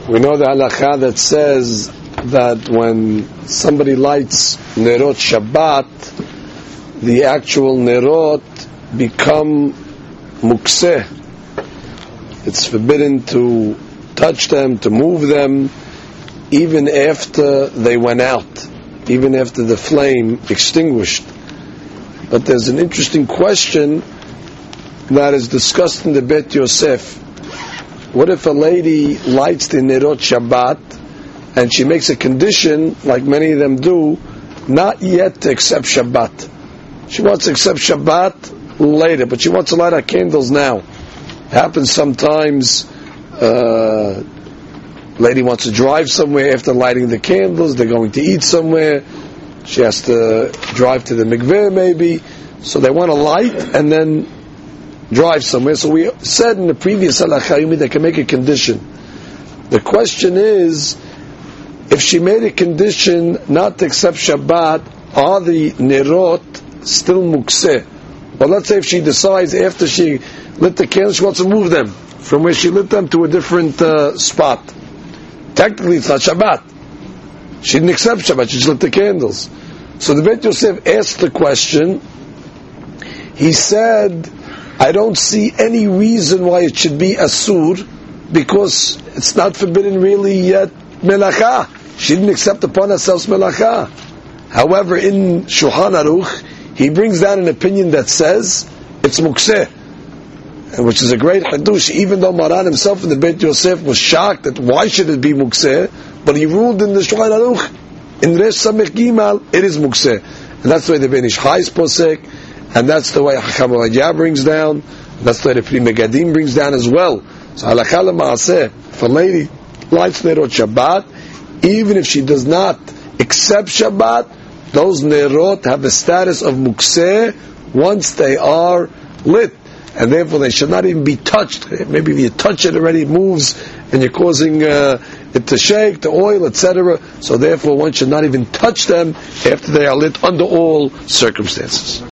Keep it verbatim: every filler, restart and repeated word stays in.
We know the halakha that says that when somebody lights nerot Shabbat, the actual nerot become mukseh. It's forbidden to touch them, to move them, even after they went out, even after the flame extinguished. But there's an interesting question that is discussed in the Bet Yosef. What if a lady lights the nerot Shabbat and she makes a condition, like many of them do, not yet to accept Shabbat? She wants to accept Shabbat later, but she wants to light her candles now. It happens sometimes. Uh, lady wants to drive somewhere after lighting the candles. They're going to eat somewhere. She has to drive to the mikveh maybe. So they want to light and then drive somewhere. So we said in the previous halakha they can make a condition. The question is, if she made a condition not to accept Shabbat, are the nerot still mukseh? Well, let's say if she decides after she lit the candles, she wants to move them from where she lit them to a different uh, spot. Technically, it's not Shabbat. She didn't accept Shabbat. She just lit the candles. So the Beit Yosef asked the question. He said, I don't see any reason why it should be asur, because it's not forbidden really yet melacha. She didn't accept upon herself melacha. However, in Shulchan Aruch, he brings down an opinion that says it's mukseh, which is a great hadush. Even though Maran himself in the Beit Yosef was shocked that why should it be mukseh, but he ruled in the Shulchan Aruch in Resh Samech Gimal it is mukseh, and that's the way the Ben Ish Chai is posek. And that's the way Chacham Ovadia brings down. That's the way the Pri Megadim brings down as well. So halakha l'maaseh, if a lady lights nerot Shabbat, even if she does not accept Shabbat, those nerot have the status of mukseh once they are lit, and therefore they should not even be touched. Maybe if you touch it already, it moves, and you're causing uh, it to shake, to oil, et cetera. So therefore, one should not even touch them after they are lit under all circumstances.